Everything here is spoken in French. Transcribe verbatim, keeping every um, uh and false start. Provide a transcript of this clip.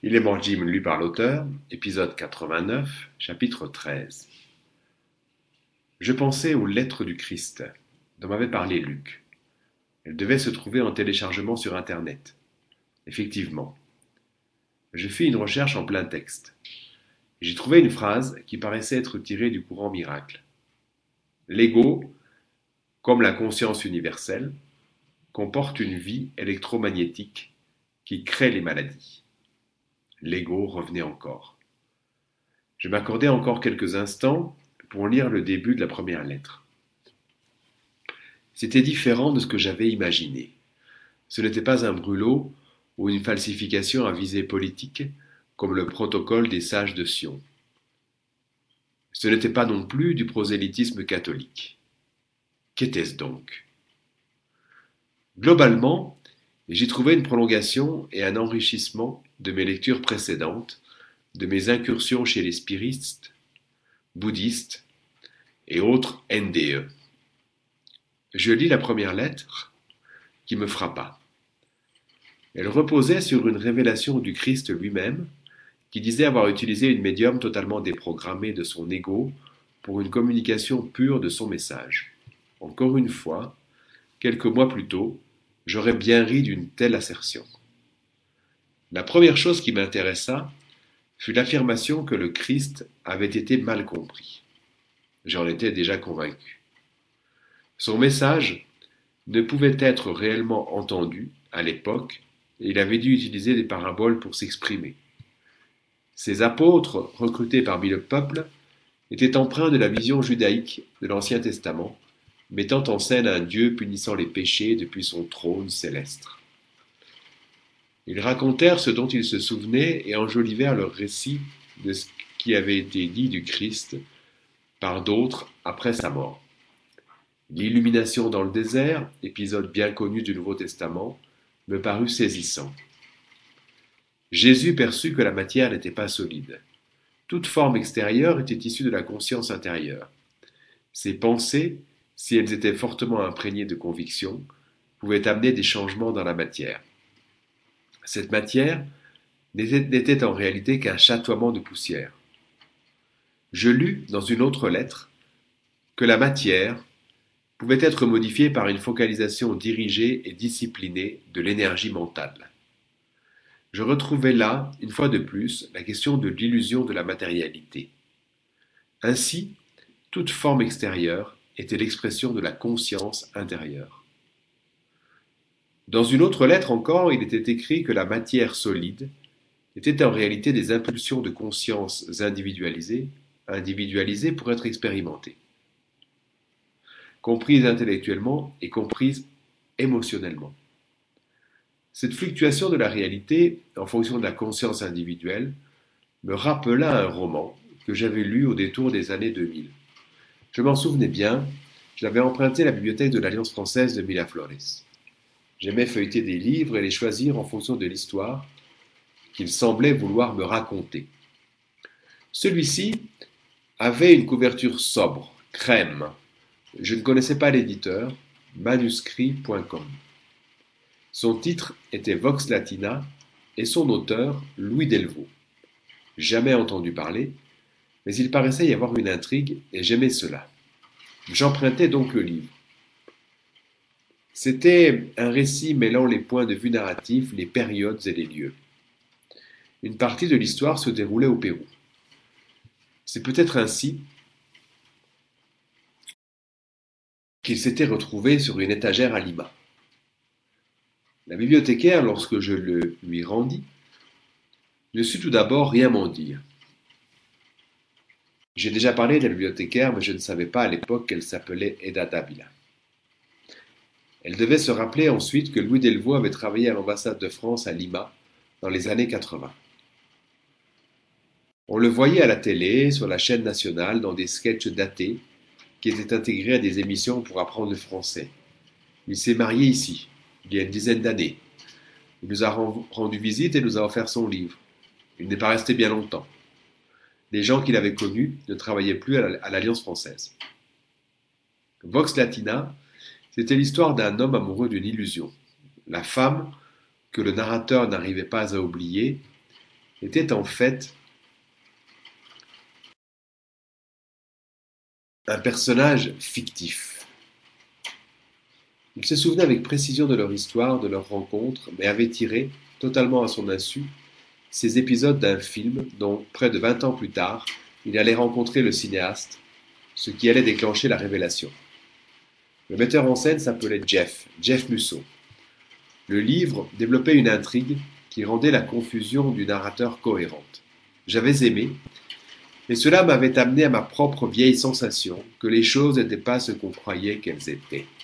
Il est mort Jim, lu par l'auteur, épisode quatre-vingt-neuf, chapitre treize. Je pensais aux lettres du Christ, dont m'avait parlé Luc. Elles devaient se trouver en téléchargement sur Internet. Effectivement. Je fis une recherche en plein texte. J'y trouvai une phrase qui paraissait être tirée du courant miracle. L'ego, comme la conscience universelle, comporte une vie électromagnétique qui crée les maladies. L'ego revenait encore. Je m'accordai encore quelques instants pour lire le début de la première lettre. C'était différent de ce que j'avais imaginé. Ce n'était pas un brûlot ou une falsification à visée politique comme le protocole des sages de Sion. Ce n'était pas non plus du prosélytisme catholique. Qu'était-ce donc? Globalement, j'y trouvais une prolongation et un enrichissement de mes lectures précédentes, de mes incursions chez les spiritistes, bouddhistes et autres N D E. Je lis la première lettre qui me frappa. Elle reposait sur une révélation du Christ lui-même qui disait avoir utilisé une médium totalement déprogrammée de son ego pour une communication pure de son message. Encore une fois, quelques mois plus tôt, j'aurais bien ri d'une telle assertion. La première chose qui m'intéressa fut l'affirmation que le Christ avait été mal compris. J'en étais déjà convaincu. Son message ne pouvait être réellement entendu à l'époque et il avait dû utiliser des paraboles pour s'exprimer. Ses apôtres, recrutés parmi le peuple, étaient empreints de la vision judaïque de l'Ancien Testament, mettant en scène un Dieu punissant les péchés depuis son trône céleste. Ils racontèrent ce dont ils se souvenaient et enjolivèrent leur récit de ce qui avait été dit du Christ par d'autres après sa mort. L'illumination dans le désert, épisode bien connu du Nouveau Testament, me parut saisissant. Jésus perçut que la matière n'était pas solide. Toute forme extérieure était issue de la conscience intérieure. Ses pensées, si elles étaient fortement imprégnées de conviction, pouvaient amener des changements dans la matière. Cette matière n'était en réalité qu'un chatoiement de poussière. Je lus dans une autre lettre que la matière pouvait être modifiée par une focalisation dirigée et disciplinée de l'énergie mentale. Je retrouvais là, une fois de plus, la question de l'illusion de la matérialité. Ainsi, toute forme extérieure était l'expression de la conscience intérieure. Dans une autre lettre encore, il était écrit que la matière solide était en réalité des impulsions de conscience individualisées, individualisées pour être expérimentées, comprises intellectuellement et comprises émotionnellement. Cette fluctuation de la réalité, en fonction de la conscience individuelle, me rappela un roman que j'avais lu au détour des années deux mille. Je m'en souvenais bien, je l'avais emprunté à la bibliothèque de l'Alliance française de Miraflores. J'aimais feuilleter des livres et les choisir en fonction de l'histoire qu'il semblait vouloir me raconter. Celui-ci avait une couverture sobre, crème. Je ne connaissais pas l'éditeur, manuscrit point com. Son titre était Vox Latina et son auteur Louis Delvaux. Jamais entendu parler, mais il paraissait y avoir une intrigue et j'aimais cela. J'empruntai donc le livre. C'était un récit mêlant les points de vue narratifs, les périodes et les lieux. Une partie de l'histoire se déroulait au Pérou. C'est peut-être ainsi qu'il s'était retrouvé sur une étagère à Lima. La bibliothécaire, lorsque je le lui rendis, ne sut tout d'abord rien m'en dire. J'ai déjà parlé de la bibliothécaire, mais je ne savais pas à l'époque qu'elle s'appelait Eda Dávila. Elle devait se rappeler ensuite que Louis Delvaux avait travaillé à l'ambassade de France à Lima dans les années quatre-vingt. On le voyait à la télé, sur la chaîne nationale, dans des sketchs datés qui étaient intégrés à des émissions pour apprendre le français. Il s'est marié ici, il y a une dizaine d'années. Il nous a rendu visite et nous a offert son livre. Il n'est pas resté bien longtemps. Les gens qu'il avait connus ne travaillaient plus à l'Alliance française. Vox Latina, c'était l'histoire d'un homme amoureux d'une illusion. La femme, que le narrateur n'arrivait pas à oublier, était en fait un personnage fictif. Il se souvenait avec précision de leur histoire, de leur rencontre, mais avait tiré, totalement à son insu, ces épisodes d'un film dont, près de vingt ans plus tard, il allait rencontrer le cinéaste, ce qui allait déclencher la révélation. Le metteur en scène s'appelait Jeff, Jeff Musso. Le livre développait une intrigue qui rendait la confusion du narrateur cohérente. J'avais aimé, et cela m'avait amené à ma propre vieille sensation que les choses n'étaient pas ce qu'on croyait qu'elles étaient.